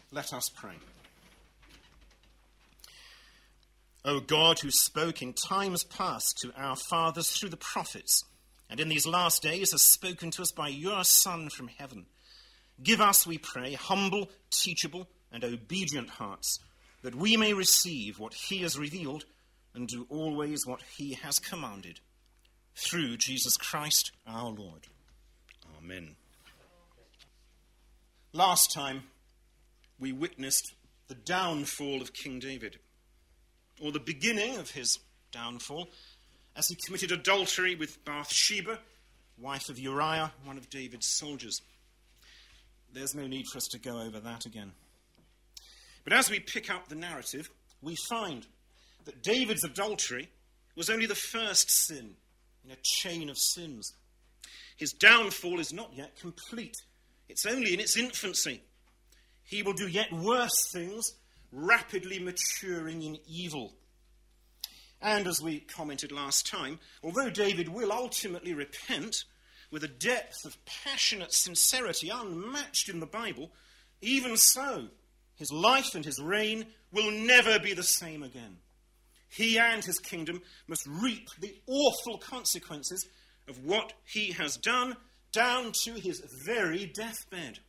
Let us pray. O God, who spoke in times past to our fathers through the prophets, and in these last days has spoken to us by your Son from heaven, give us, we pray, humble, teachable, and obedient hearts, that we may receive what he has revealed and do always what he has commanded. Through Jesus Christ our Lord. Amen. Last time, we witnessed the downfall of King David, or the beginning of his downfall, as he committed adultery with Bathsheba, wife of Uriah, one of David's soldiers. There's no need for us to go over that again. But as we pick up the narrative, we find that David's adultery was only the first sin in a chain of sins. His downfall is not yet complete. It's only in its infancy. He will do yet worse things, rapidly maturing in evil. And as we commented last time, although David will ultimately repent with a depth of passionate sincerity unmatched in the Bible, even so, his life and his reign will never be the same again. He and his kingdom must reap the awful consequences of what he has done, down to his very deathbed.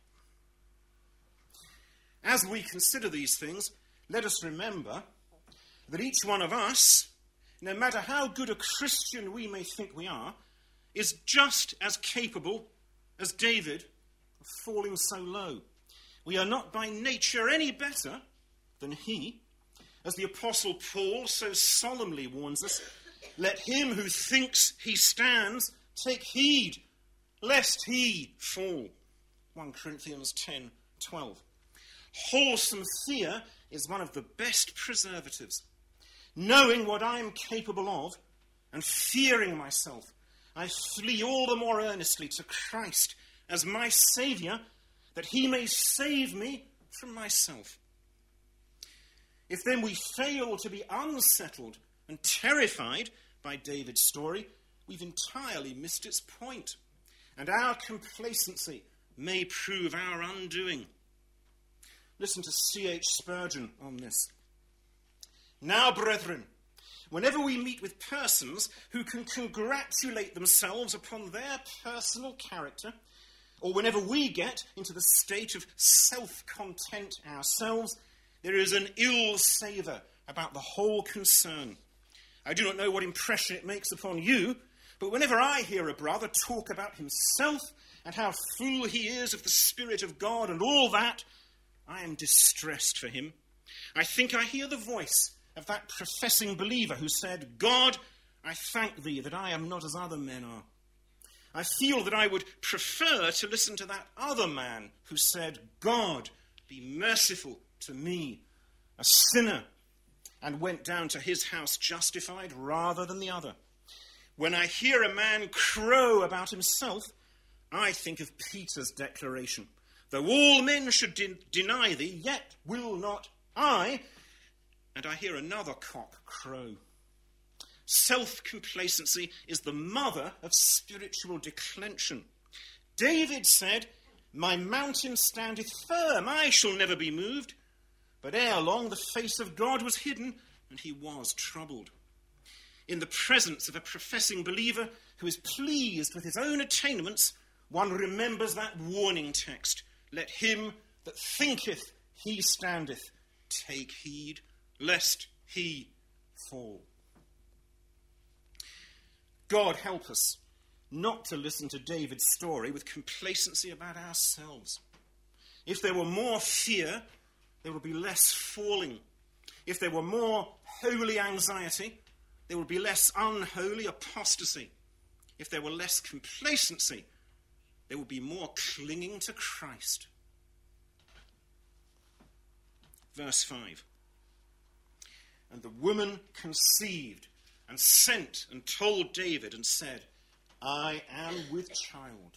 As we consider these things, let us remember that each one of us, no matter how good a Christian we may think we are, is just as capable as David of falling so low. We are not by nature any better than he. As the Apostle Paul so solemnly warns us, let him who thinks he stands take heed, lest he fall. 1 Corinthians 10:12. Wholesome fear is one of the best preservatives. Knowing what I am capable of and fearing myself, I flee all the more earnestly to Christ as my Saviour, that he may save me from myself. If then we fail to be unsettled and terrified by David's story, we've entirely missed its point, and our complacency may prove our undoing. Listen to C.H. Spurgeon on this. Now, brethren, whenever we meet with persons who can congratulate themselves upon their personal character, or whenever we get into the state of self-content ourselves, there is an ill savour about the whole concern. I do not know what impression it makes upon you, but whenever I hear a brother talk about himself and how full he is of the Spirit of God and all that, I am distressed for him. I think I hear the voice of that professing believer who said, God, I thank thee that I am not as other men are. I feel that I would prefer to listen to that other man who said, God, be merciful to me, a sinner, and went down to his house justified rather than the other. When I hear a man crow about himself, I think of Peter's declaration, though all men should deny thee, yet will not I. And I hear another cock crow. Self-complacency is the mother of spiritual declension. David said, my mountain standeth firm, I shall never be moved. But ere long the face of God was hidden, and he was troubled. In the presence of a professing believer who is pleased with his own attainments, one remembers that warning text. Let him that thinketh he standeth take heed, lest he fall. God help us not to listen to David's story with complacency about ourselves. If there were more fear, there would be less falling. If there were more holy anxiety, there would be less unholy apostasy. If there were less complacency, there would be more clinging to Christ. Verse 5. And the woman conceived and sent and told David and said, I am with child.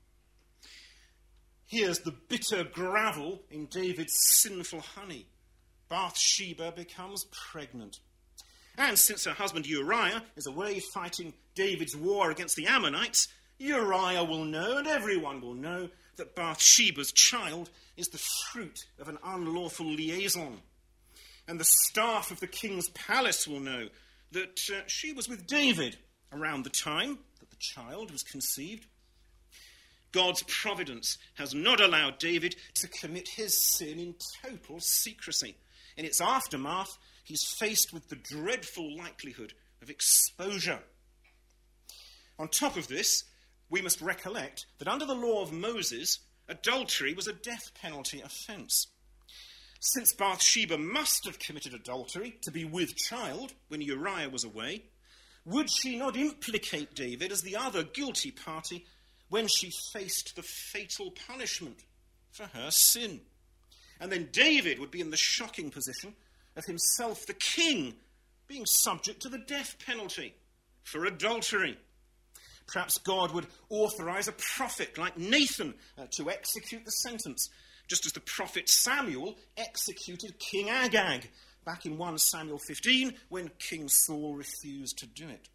Here's the bitter gravel in David's sinful honey. Bathsheba becomes pregnant. And since her husband Uriah is away fighting David's war against the Ammonites, Uriah will know, and everyone will know, that Bathsheba's child is the fruit of an unlawful liaison. And the staff of the king's palace will know that she was with David around the time that the child was conceived. God's providence has not allowed David to commit his sin in total secrecy. In its aftermath, he's faced with the dreadful likelihood of exposure. On top of this, we must recollect that under the law of Moses, adultery was a death penalty offence. Since Bathsheba must have committed adultery to be with child when Uriah was away, would she not implicate David as the other guilty party when she faced the fatal punishment for her sin? And then David would be in the shocking position of himself, the king, being subject to the death penalty for adultery. Perhaps God would authorize a prophet like Nathan to execute the sentence, just as the prophet Samuel executed King Agag back in 1 Samuel 15 when King Saul refused to do it.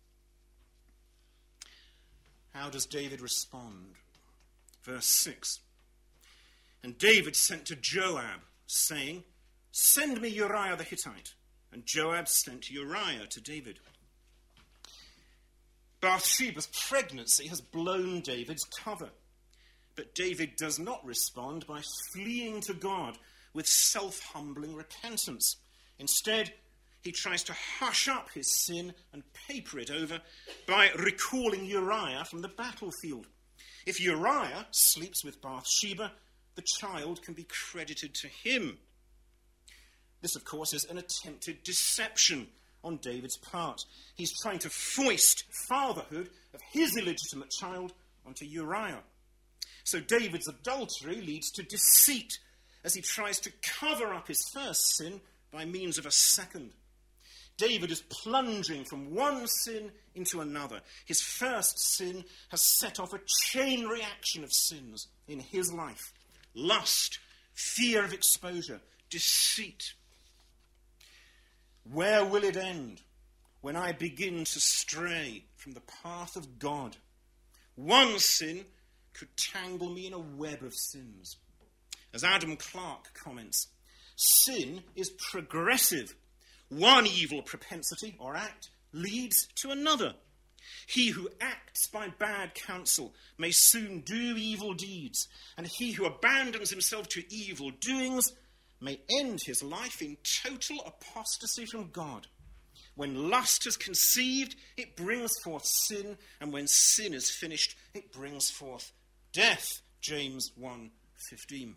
How does David respond? Verse 6. And David sent to Joab, saying, "Send me Uriah the Hittite." And Joab sent Uriah to David. Bathsheba's pregnancy has blown David's cover. But David does not respond by fleeing to God with self-humbling repentance. Instead, he tries to hush up his sin and paper it over by recalling Uriah from the battlefield. If Uriah sleeps with Bathsheba, the child can be credited to him. This, of course, is an attempted deception on David's part. He's trying to foist fatherhood of his illegitimate child onto Uriah. So David's adultery leads to deceit as he tries to cover up his first sin by means of a second. David is plunging from one sin into another. His first sin has set off a chain reaction of sins in his life. Lust, fear of exposure, deceit. Where will it end when I begin to stray from the path of God? One sin could tangle me in a web of sins. As Adam Clarke comments, sin is progressive. One evil propensity or act leads to another. He who acts by bad counsel may soon do evil deeds, and he who abandons himself to evil doings may end his life in total apostasy from God. When lust is conceived, it brings forth sin, and when sin is finished, it brings forth death. James 1:15.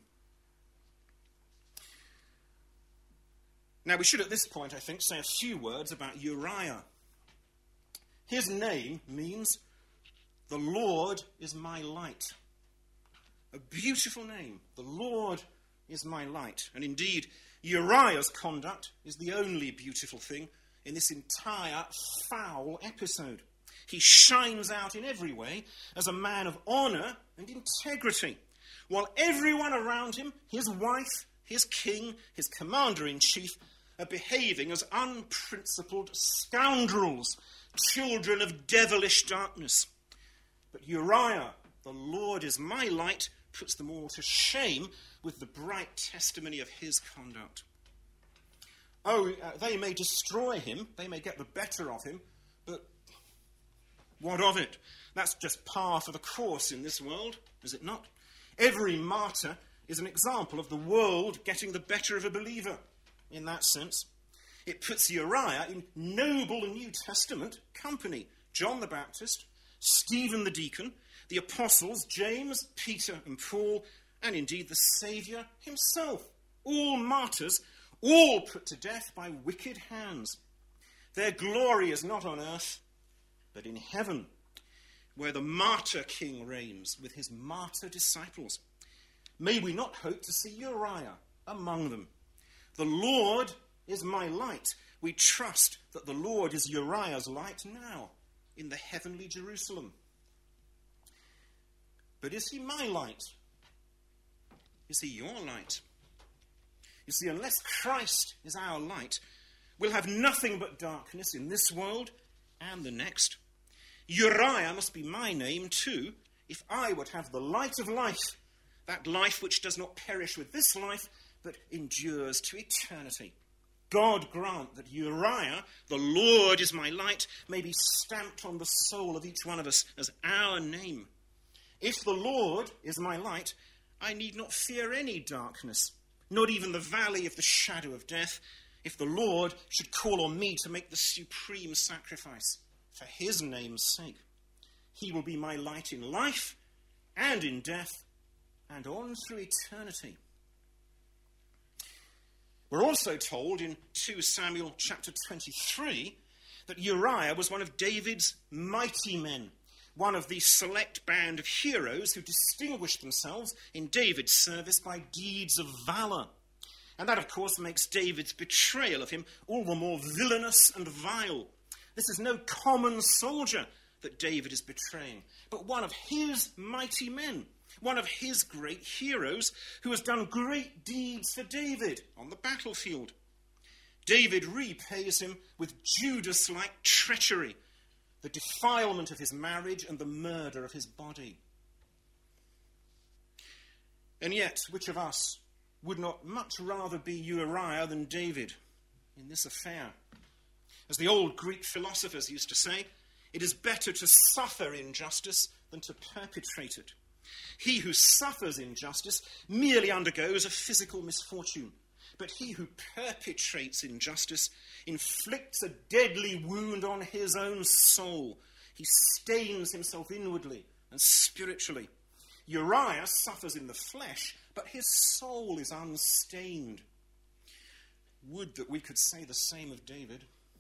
Now we should at this point, I think, say a few words about Uriah. His name means, "The Lord is my light." A beautiful name. The Lord is my light. And indeed, Uriah's conduct is the only beautiful thing in this entire foul episode. He shines out in every way as a man of honour and integrity, while everyone around him, his wife, his king, his commander-in-chief, are behaving as unprincipled scoundrels, children of devilish darkness. But Uriah, "The Lord is my light," puts them all to shame with the bright testimony of his conduct. They may destroy him, they may get the better of him, but what of it? That's just par for the course in this world, is it not? Every martyr is an example of the world getting the better of a believer. In that sense, it puts Uriah in noble New Testament company. John the Baptist, Stephen the deacon, the apostles, James, Peter and Paul, and indeed the Saviour himself. All martyrs, all put to death by wicked hands. Their glory is not on earth, but in heaven, where the martyr king reigns with his martyr disciples. May we not hope to see Uriah among them. The Lord is my light. We trust that the Lord is Uriah's light now in the heavenly Jerusalem. But is he my light? Is he your light? You see, unless Christ is our light, we'll have nothing but darkness in this world and the next. Uriah must be my name too, if I would have the light of life that life which does not perish with this life, but endures to eternity. God grant that Uriah, the Lord is my light, may be stamped on the soul of each one of us as our name. If the Lord is my light, I need not fear any darkness, not even the valley of the shadow of death, if the Lord should call on me to make the supreme sacrifice for his name's sake. He will be my light in life and in death and on through eternity. We're also told in 2 Samuel chapter 23 that Uriah was one of David's mighty men, one of the select band of heroes who distinguished themselves in David's service by deeds of valor. And that, of course, makes David's betrayal of him all the more villainous and vile. This is no common soldier that David is betraying, but one of his mighty men, one of his great heroes who has done great deeds for David on the battlefield. David repays him with Judas-like treachery, the defilement of his marriage and the murder of his body. And yet, which of us would not much rather be Uriah than David in this affair? As the old Greek philosophers used to say, it is better to suffer injustice than to perpetrate it. He who suffers injustice merely undergoes a physical misfortune, but he who perpetrates injustice inflicts a deadly wound on his own soul. He stains himself inwardly and spiritually. Uriah suffers in the flesh, but his soul is unstained. Would that we could say the same of David.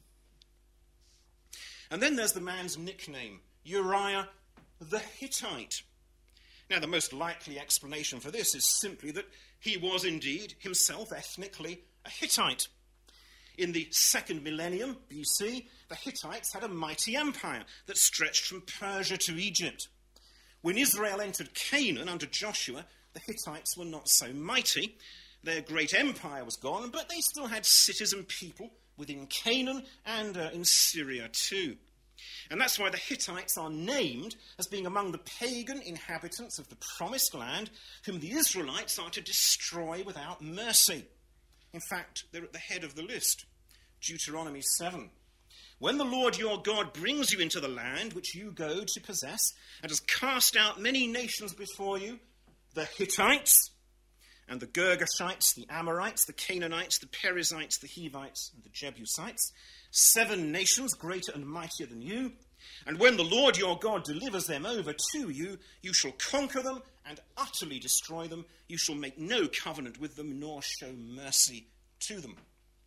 And then there's the man's nickname, Uriah the Hittite. Now, the most likely explanation for this is simply that he was indeed himself ethnically a Hittite. In the 2nd millennium BC, the Hittites had a mighty empire that stretched from Persia to Egypt. When Israel entered Canaan under Joshua, the Hittites were not so mighty. Their great empire was gone, but they still had cities and people within Canaan and in Syria too. And that's why the Hittites are named as being among the pagan inhabitants of the promised land, whom the Israelites are to destroy without mercy. In fact, they're at the head of the list. Deuteronomy 7. When the Lord your God brings you into the land which you go to possess, and has cast out many nations before you, the Hittites, and the Girgashites, the Amorites, the Canaanites, the Perizzites, the Hivites, and the Jebusites, 7 nations greater and mightier than you, and when the Lord your God delivers them over to you, you shall conquer them and utterly destroy them. You shall make no covenant with them, nor show mercy to them.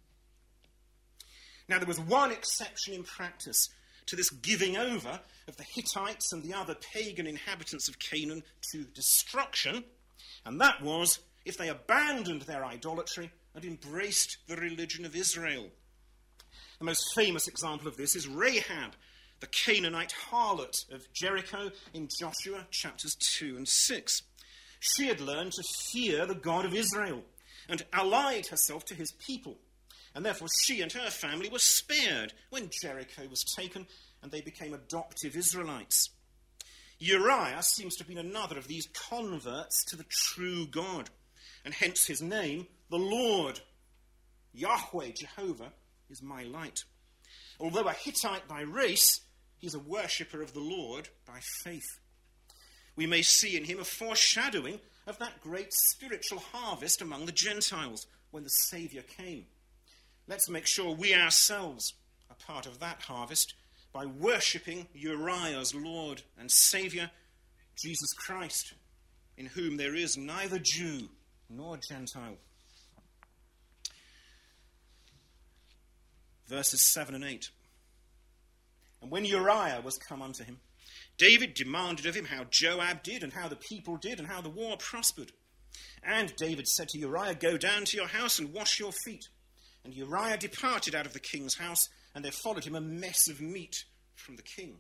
Now, there was one exception in practice to this giving over of the Hittites and the other pagan inhabitants of Canaan to destruction, and that was if they abandoned their idolatry and embraced the religion of Israel. The most famous example of this is Rahab, the Canaanite harlot of Jericho in Joshua chapters 2 and 6. She had learned to fear the God of Israel and allied herself to his people. And therefore she and her family were spared when Jericho was taken and they became adoptive Israelites. Uriah seems to have been another of these converts to the true God, and hence his name, the Lord. Yahweh, Jehovah, is my light. Although a Hittite by race, he's a worshipper of the Lord by faith. We may see in him a foreshadowing of that great spiritual harvest among the Gentiles when the Saviour came. Let's make sure we ourselves are part of that harvest by worshipping Uriah's Lord and Saviour, Jesus Christ, in whom there is neither Jew nor Gentile. Verses 7 and 8. And when Uriah was come unto him, David demanded of him how Joab did, and how the people did, and how the war prospered. And David said to Uriah, Go down to your house and wash your feet. And Uriah departed out of the king's house, and there followed him a mess of meat from the king.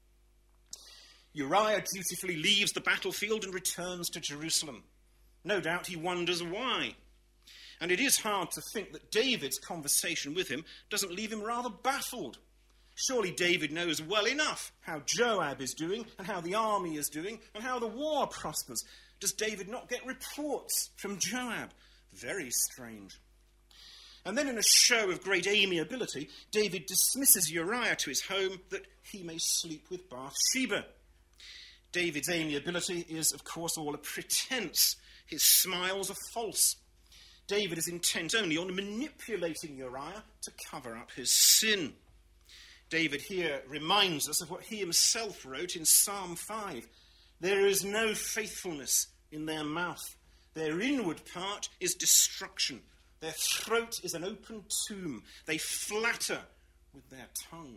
Uriah dutifully leaves the battlefield and returns to Jerusalem. No doubt he wonders why. And it is hard to think that David's conversation with him doesn't leave him rather baffled. Surely David knows well enough how Joab is doing, and how the army is doing, and how the war prospers. does David not get reports from Joab? Very strange. And then in a show of great amiability, David dismisses Uriah to his home that he may sleep with Bathsheba. David's amiability is, of course, all a pretense. His smiles are false. David is intent only on manipulating Uriah to cover up his sin. David here reminds us of what he himself wrote in Psalm 5. There is no faithfulness in their mouth. Their inward part is destruction. Their throat is an open tomb. They flatter with their tongue.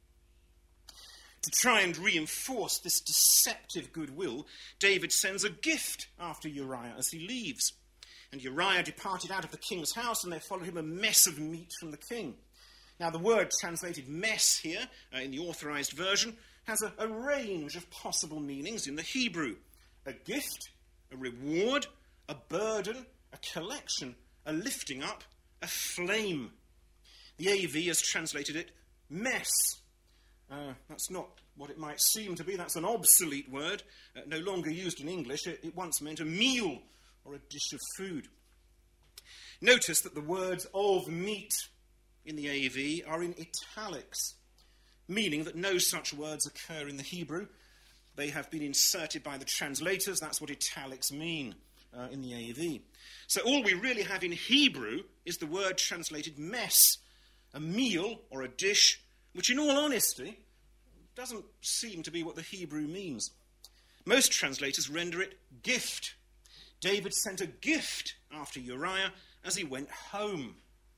To try and reinforce this deceptive goodwill, David sends a gift after Uriah as he leaves. And Uriah departed out of the king's house, and there followed him a mess of meat from the king. Now, the word translated mess here, in the authorized version, has a range of possible meanings in the Hebrew. A gift, a reward, a burden, a collection, a lifting up, a flame. The AV has translated it mess. That's not what it might seem to be. That's an obsolete word, no longer used in English. It once meant a meal or a dish of food. Notice that the words of meat in the AV are in italics, meaning that no such words occur in the Hebrew. They have been inserted by the translators. That's what italics mean in the AV. So all we really have in Hebrew is the word translated mess, a meal or a dish, which in all honesty doesn't seem to be what the Hebrew means. Most translators render it gift. David sent a gift after Uriah as he went home.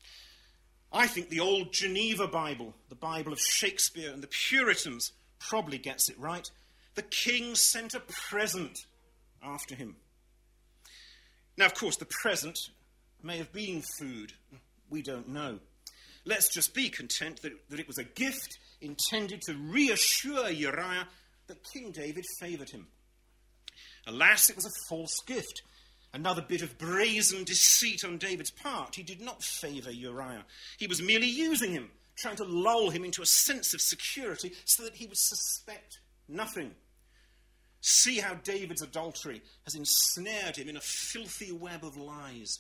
I think the old Geneva Bible, the Bible of Shakespeare and the Puritans, probably gets it right. The king sent a present after him. Now, of course, the present may have been food. We don't know. Let's just be content that it was a gift intended to reassure Uriah that King David favoured him. Alas, it was a false gift. Another bit of brazen deceit on David's part. He did not favour Uriah. He was merely using him, trying to lull him into a sense of security so that he would suspect nothing. See how David's adultery has ensnared him in a filthy web of lies.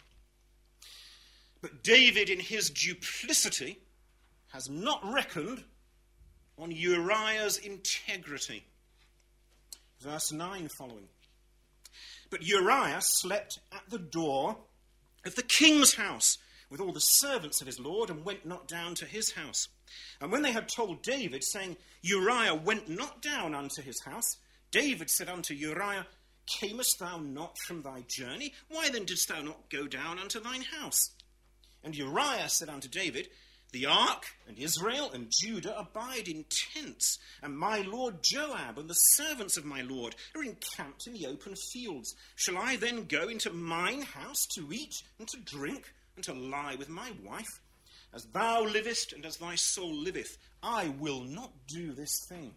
But David, in his duplicity, has not reckoned on Uriah's integrity. Verse 9 following. But Uriah slept at the door of the king's house with all the servants of his lord, and went not down to his house. And when they had told David, saying, Uriah went not down unto his house, David said unto Uriah, Camest thou not from thy journey? Why then didst thou not go down unto thine house? And Uriah said unto David, The ark and Israel and Judah abide in tents, and my lord Joab and the servants of my lord are encamped in the open fields. Shall I then go into mine house to eat and to drink and to lie with my wife? As thou livest and as thy soul liveth, I will not do this thing.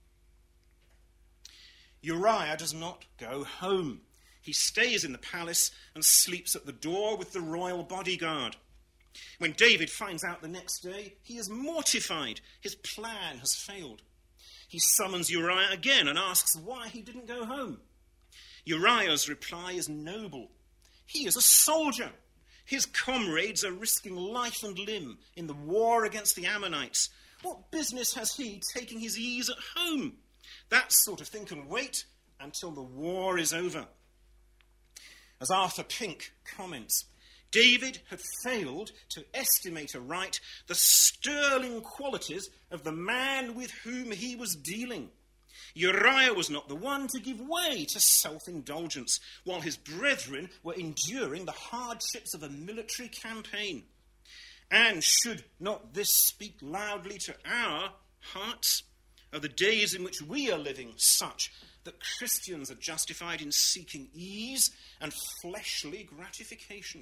Uriah does not go home. He stays in the palace and sleeps at the door with the royal bodyguard. When David finds out the next day, he is mortified. His plan has failed. He summons Uriah again and asks why he didn't go home. Uriah's reply is noble. He is a soldier. His comrades are risking life and limb in the war against the Ammonites. What business has he taking his ease at home? That sort of thing can wait until the war is over. As Arthur Pink comments, David had failed to estimate aright the sterling qualities of the man with whom he was dealing. Uriah was not the one to give way to self-indulgence, while his brethren were enduring the hardships of a military campaign. And should not this speak loudly to our hearts? Are the days in which we are living such that Christians are justified in seeking ease and fleshly gratification?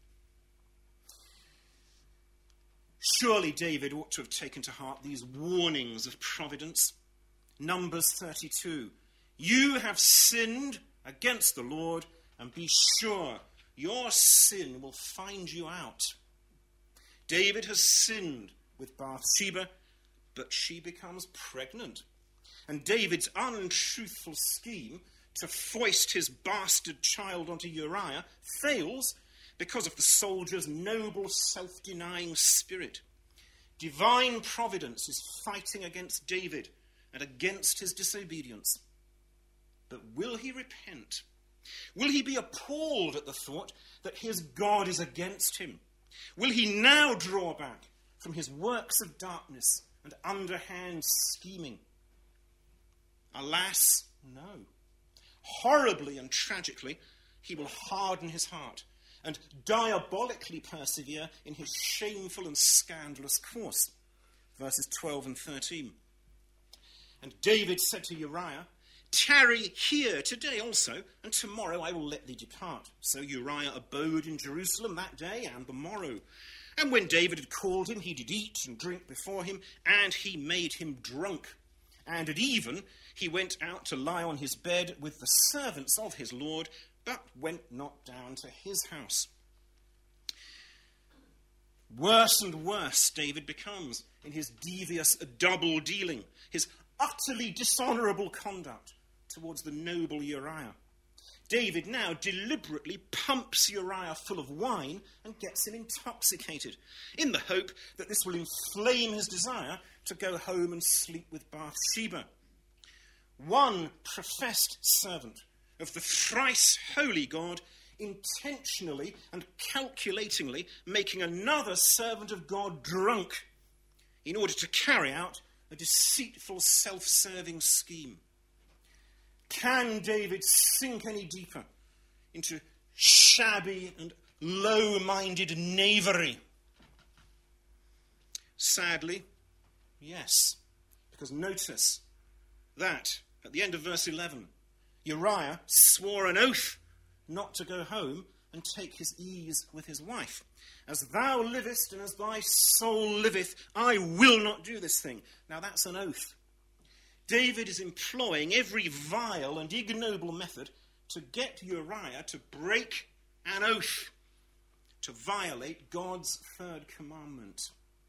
Surely David ought to have taken to heart these warnings of providence. Numbers 32. You have sinned against the Lord, and be sure your sin will find you out. David has sinned with Bathsheba, but she becomes pregnant. And David's untruthful scheme to foist his bastard child onto Uriah fails because of the soldier's noble self-denying spirit. Divine providence is fighting against David and against his disobedience. But will he repent? Will he be appalled at the thought that his God is against him? Will he now draw back from his works of darkness and underhand scheming? Alas, no. Horribly and tragically, he will harden his heart and diabolically persevere in his shameful and scandalous course. Verses 12 and 13. And David said to Uriah, "Tarry here today also, and tomorrow I will let thee depart." So Uriah abode in Jerusalem that day and the morrow. And when David had called him, he did eat and drink before him, and he made him drunk. And at even he went out to lie on his bed with the servants of his Lord, but went not down to his house. Worse and worse David becomes in his devious double-dealing, his utterly dishonourable conduct towards the noble Uriah. David now deliberately pumps Uriah full of wine and gets him intoxicated, in the hope that this will inflame his desire to go home and sleep with Bathsheba. One professed servant of the thrice holy God intentionally and calculatingly making another servant of God drunk in order to carry out a deceitful, self-serving scheme. Can David sink any deeper into shabby and low-minded knavery? Sadly, yes. Because notice that at the end of verse 11, Uriah swore an oath not to go home and take his ease with his wife. "As thou livest and as thy soul liveth, I will not do this thing." Now that's an oath. David is employing every vile and ignoble method to get Uriah to break an oath, to violate God's third commandment.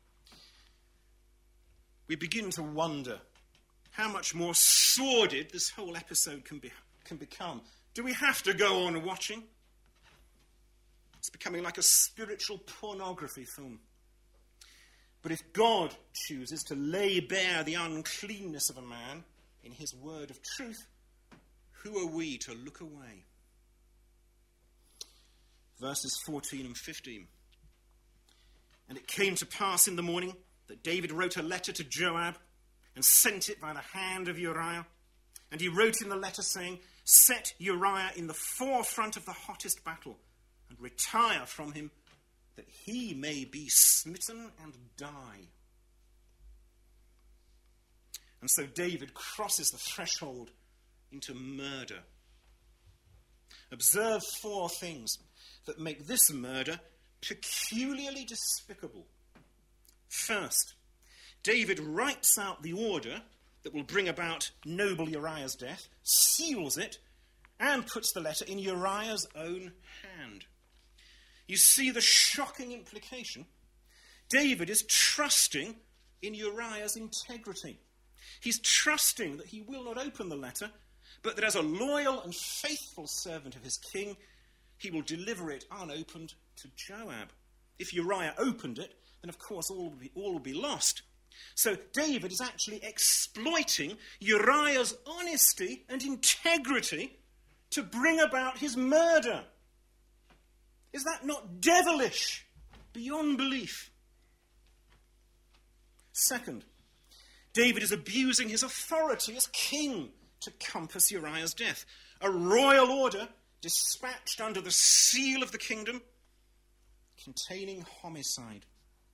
We begin to wonder how much more sordid this whole episode can become. Do we have to go on watching? It's becoming like a spiritual pornography film. But if God chooses to lay bare the uncleanness of a man in his word of truth, who are we to look away? Verses 14 and 15. And it came to pass in the morning that David wrote a letter to Joab and sent it by the hand of Uriah. And he wrote in the letter saying, "Set Uriah in the forefront of the hottest battle and retire from him, that he may be smitten and die." And so David crosses the threshold into murder. Observe 4 things that make this murder peculiarly despicable. First, David writes out the order that will bring about noble Uriah's death, seals it, and puts the letter in Uriah's own hand. You see the shocking implication? David is trusting in Uriah's integrity. He's trusting that he will not open the letter, but that as a loyal and faithful servant of his king, he will deliver it unopened to Joab. If Uriah opened it, then of course all will be lost. So David is actually exploiting Uriah's honesty and integrity to bring about his murder. Is that not devilish beyond belief? Second, David is abusing his authority as king to compass Uriah's death. A royal order dispatched under the seal of the kingdom containing homicide.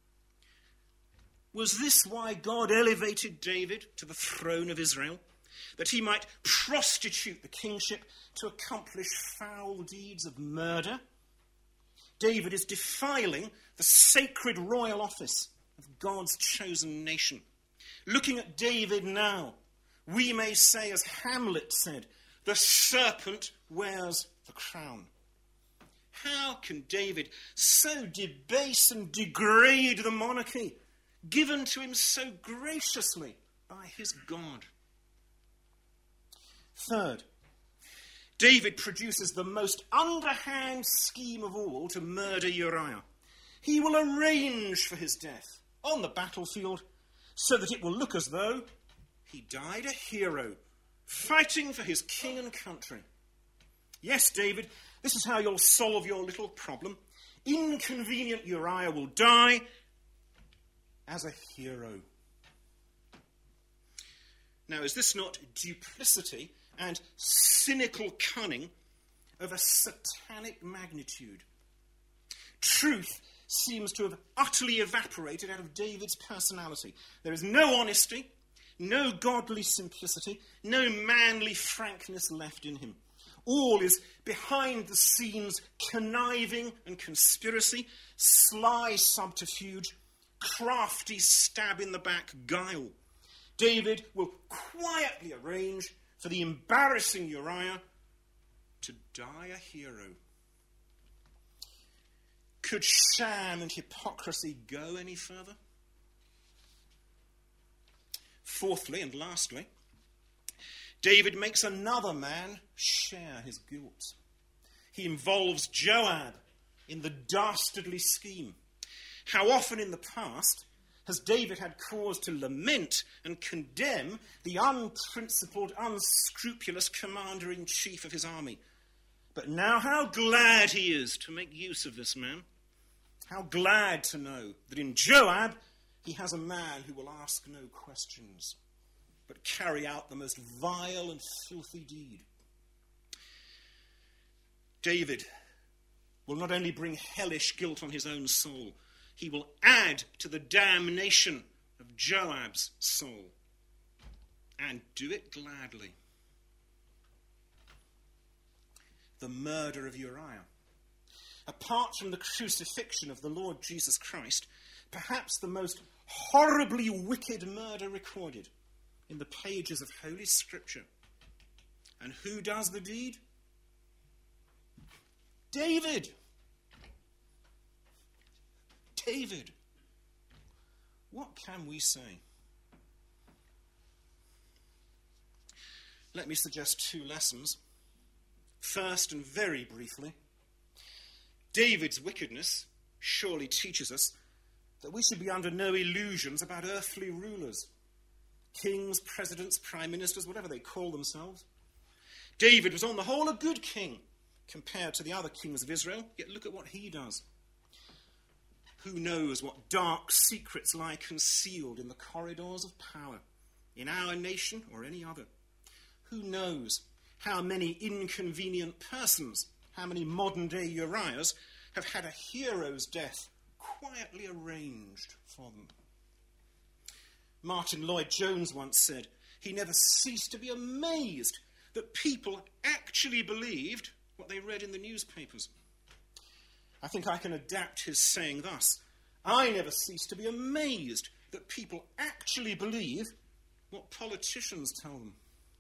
Was this why God elevated David to the throne of Israel? That he might prostitute the kingship to accomplish foul deeds of murder? David is defiling the sacred royal office of God's chosen nation. Looking at David now, we may say, as Hamlet said, "The serpent wears the crown." How can David so debase and degrade the monarchy given to him so graciously by his God? Third, David produces the most underhand scheme of all to murder Uriah. He will arrange for his death on the battlefield so that it will look as though he died a hero, fighting for his king and country. Yes, David, this is how you'll solve your little problem. Inconvenient Uriah will die as a hero. Now, is this not duplicity and cynical cunning of a satanic magnitude? Truth seems to have utterly evaporated out of David's personality. There is no honesty, no godly simplicity, no manly frankness left in him. All is behind the scenes conniving and conspiracy, sly subterfuge, crafty stab in the back guile. David will quietly arrange for the embarrassing Uriah to die a hero. Could sham and hypocrisy go any further? Fourthly and lastly, David makes another man share his guilt. He involves Joab in the dastardly scheme. How often in the past has David had cause to lament and condemn the unprincipled, unscrupulous commander-in-chief of his army? But now how glad he is to make use of this man. How glad to know that in Joab he has a man who will ask no questions, but carry out the most vile and filthy deed. David will not only bring hellish guilt on his own soul, he will add to the damnation of Joab's soul, and do it gladly. The murder of Uriah. Apart from the crucifixion of the Lord Jesus Christ, perhaps the most horribly wicked murder recorded in the pages of Holy Scripture. And who does the deed? David. David. What can we say? Let me suggest two lessons. First, and very briefly, David's wickedness surely teaches us that we should be under no illusions about earthly rulers, kings, presidents, prime ministers, whatever they call themselves. David was on the whole a good king compared to the other kings of Israel, yet look at what he does. Who knows what dark secrets lie concealed in the corridors of power, in our nation or any other? Who knows how many inconvenient persons, how many modern-day Uriahs have had a hero's death quietly arranged for them? Martin Lloyd-Jones once said he never ceased to be amazed that people actually believed what they read in the newspapers. I think I can adapt his saying thus: I never cease to be amazed that people actually believe what politicians tell them.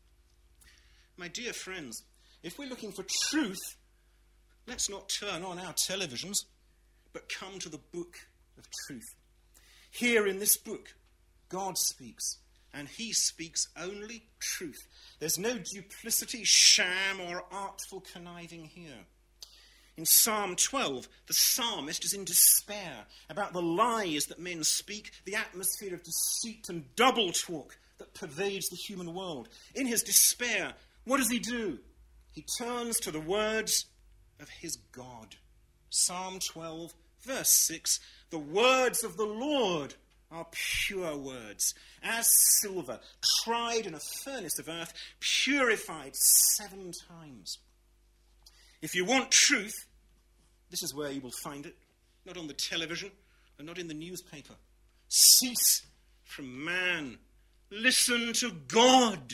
My dear friends, if we're looking for truth, let's not turn on our televisions, but come to the book of truth. Here in this book, God speaks, and he speaks only truth. There's no duplicity, sham, or artful conniving here. In Psalm 12, the psalmist is in despair about the lies that men speak, the atmosphere of deceit and double talk that pervades the human world. In his despair, what does he do? He turns to the words of his God. Psalm 12, verse 6, the words of the Lord are pure words, as silver, tried in a furnace of earth, purified 7 times. If you want truth, this is where you will find it, not on the television and not in the newspaper. Cease from man. Listen to God.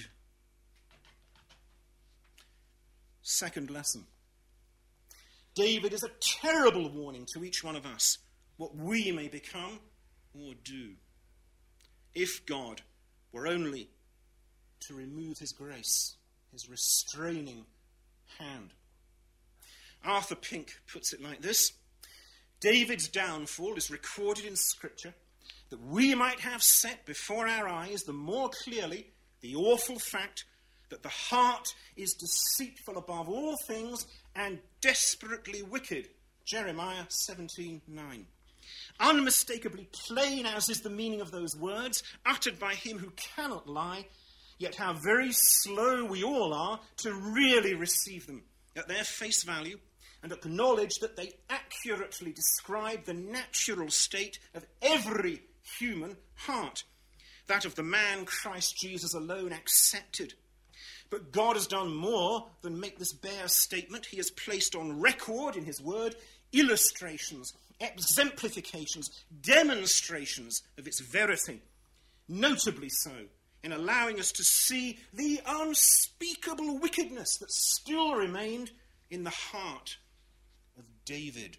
Second lesson. David is a terrible warning to each one of us, what we may become or do. If God were only to remove his grace, his restraining hand. Arthur Pink puts it like this: David's downfall is recorded in Scripture that we might have set before our eyes the more clearly the awful fact that the heart is deceitful above all things and desperately wicked. Jeremiah 17:9. Unmistakably plain as is the meaning of those words, uttered by him who cannot lie, yet how very slow we all are to really receive them at their face value and acknowledge that they accurately describe the natural state of every human heart, that of the man Christ Jesus alone accepted. But God has done more than make this bare statement. He has placed on record in his word illustrations, exemplifications, demonstrations of its verity, notably so in allowing us to see the unspeakable wickedness that still remained in the heart of David.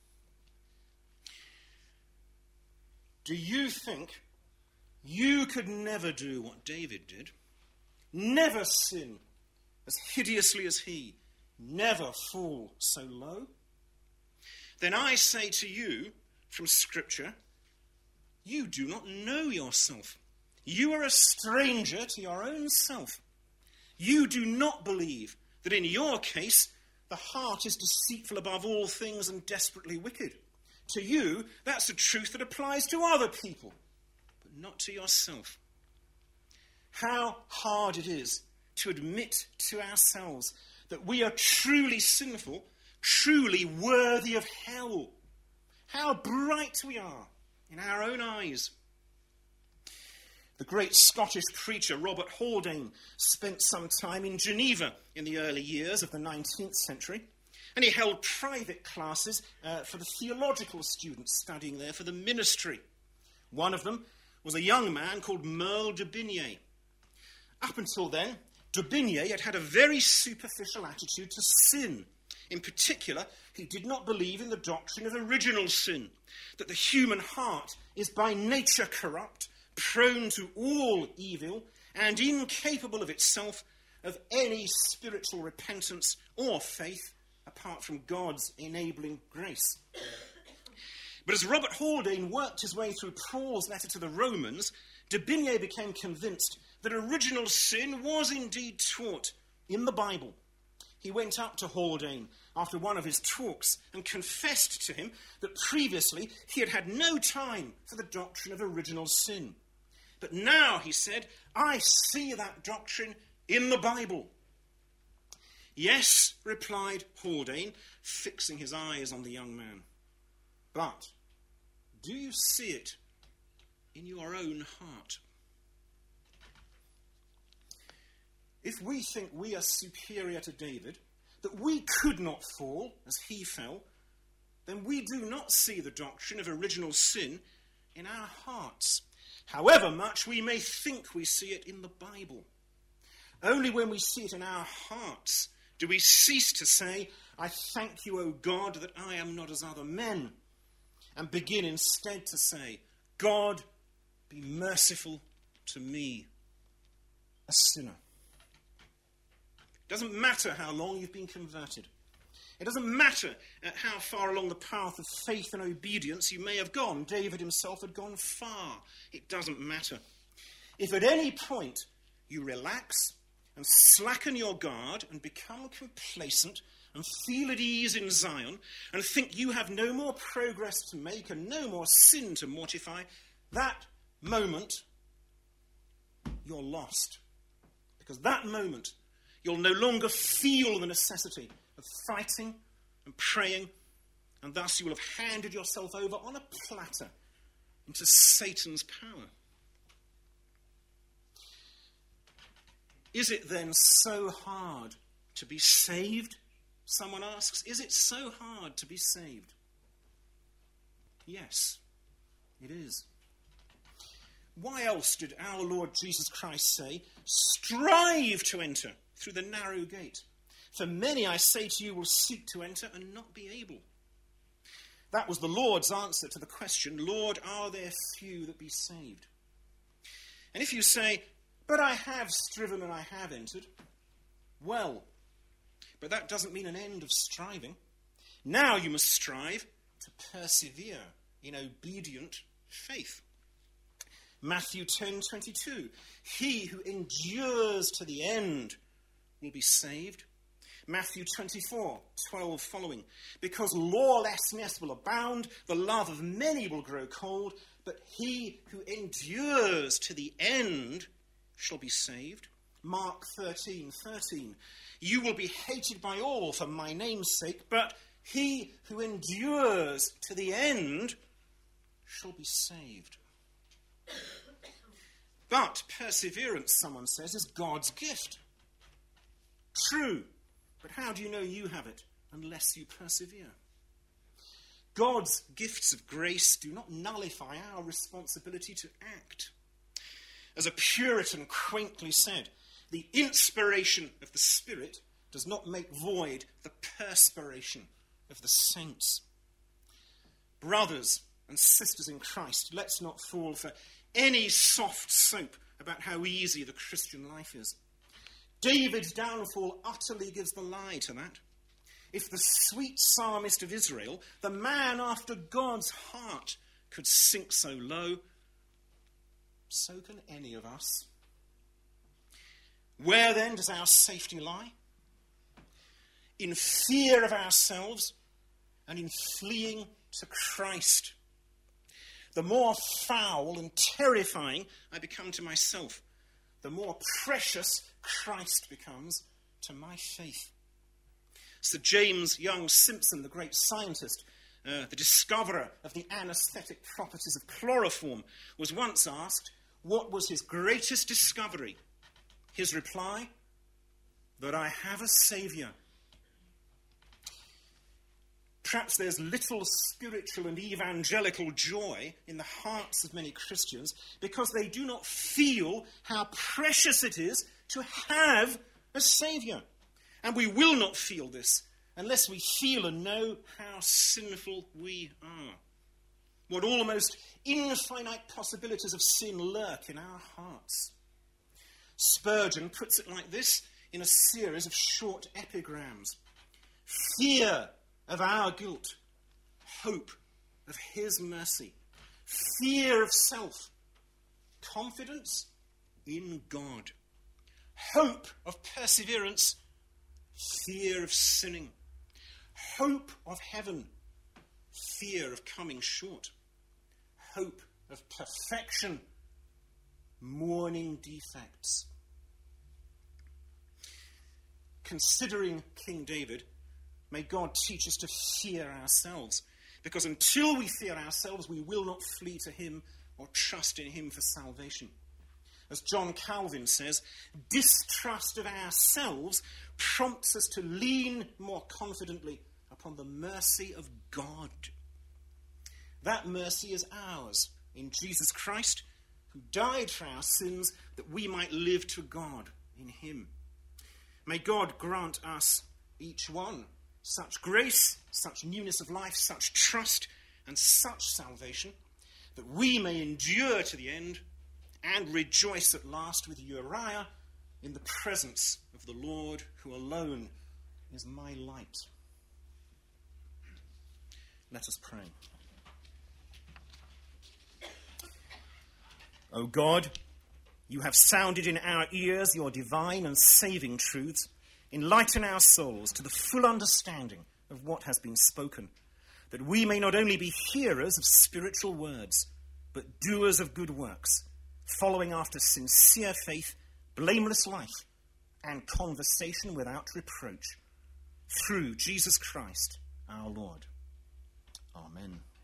Do you think you could never do what David did? Never sin as hideously as he? Never fall so low? Then I say to you from Scripture, you do not know yourself. You are a stranger to your own self. You do not believe that in your case the heart is deceitful above all things and desperately wicked. To you, that's a truth that applies to other people, but not to yourself. How hard it is to admit to ourselves that we are truly sinful, truly worthy of hell. How bright we are in our own eyes. The great Scottish preacher Robert Haldane spent some time in Geneva in the early years of the 19th century, and he held private classes for the theological students studying there for the ministry. One of them was a young man called Merle de Bigny. Up until then, de Bigny had had a very superficial attitude to sin. In particular, he did not believe in the doctrine of original sin, that the human heart is by nature corrupt, prone to all evil, and incapable of itself of any spiritual repentance or faith apart from God's enabling grace. But as Robert Haldane worked his way through Paul's letter to the Romans, de Bigny became convinced that original sin was indeed taught in the Bible. He went up to Haldane after one of his talks and confessed to him that previously he had had no time for the doctrine of original sin. But now, he said, I see that doctrine in the Bible. Yes, replied Haldane, fixing his eyes on the young man. But do you see it in your own heart? If we think we are superior to David, that we could not fall as he fell, then we do not see the doctrine of original sin in our hearts, however much we may think we see it in the Bible. Only when we see it in our hearts do we cease to say, I thank you, O God, that I am not as other men, and begin instead to say, God, be merciful to me, a sinner. It doesn't matter how long you've been converted. It doesn't matter how far along the path of faith and obedience you may have gone. David himself had gone far. It doesn't matter. If at any point you relax and slacken your guard and become complacent and feel at ease in Zion and think you have no more progress to make and no more sin to mortify, that moment you're lost. Because that moment you'll no longer feel the necessity of fighting and praying, and thus you will have handed yourself over on a platter into Satan's power. Is it then so hard to be saved? Someone asks. Is it so hard to be saved? Yes, it is. Why else did our Lord Jesus Christ say, strive to enter through the narrow gate? For many, I say to you, will seek to enter and not be able. That was the Lord's answer to the question, Lord, are there few that be saved? And if you say, but I have striven and I have entered, well, but that doesn't mean an end of striving. Now you must strive to persevere in obedient faith. Matthew 10:22. He who endures to the end will be saved. Matthew 24:12 following. Because lawlessness will abound, the love of many will grow cold, but he who endures to the end shall be saved. Mark 13:13. You will be hated by all for my name's sake, but he who endures to the end shall be saved. But perseverance, someone says, is God's gift. True, but how do you know you have it unless you persevere? God's gifts of grace do not nullify our responsibility to act. As a Puritan quaintly said, the inspiration of the Spirit does not make void the perspiration of the saints. Brothers and sisters in Christ, let's not fall for any soft soap about how easy the Christian life is. David's downfall utterly gives the lie to that. If the sweet psalmist of Israel, the man after God's heart, could sink so low, so can any of us. Where then does our safety lie? In fear of ourselves and in fleeing to Christ. The more foul and terrifying I become to myself, the more precious Christ becomes to my faith. Sir James Young Simpson, the great scientist, the discoverer of the anesthetic properties of chloroform, was once asked what was his greatest discovery. His reply, that I have a Saviour. Perhaps there's little spiritual and evangelical joy in the hearts of many Christians because they do not feel how precious it is to have a Saviour. And we will not feel this unless we feel and know how sinful we are. What almost infinite possibilities of sin lurk in our hearts. Spurgeon puts it like this in a series of short epigrams. Fear of our guilt, hope of his mercy, fear of self, confidence in God, hope of perseverance, fear of sinning, hope of heaven, fear of coming short, hope of perfection, mourning defects. Considering King David, may God teach us to fear ourselves, because until we fear ourselves, we will not flee to him or trust in him for salvation. As John Calvin says, distrust of ourselves prompts us to lean more confidently upon the mercy of God. That mercy is ours in Jesus Christ, who died for our sins that we might live to God in him. May God grant us, each one, such grace, such newness of life, such trust, and such salvation, that we may endure to the end and rejoice at last with Uriah in the presence of the Lord, who alone is my light. Let us pray. O God, you have sounded in our ears your divine and saving truths. Enlighten our souls to the full understanding of what has been spoken, that we may not only be hearers of spiritual words, but doers of good works, following after sincere faith, blameless life, and conversation without reproach. Through Jesus Christ, our Lord. Amen.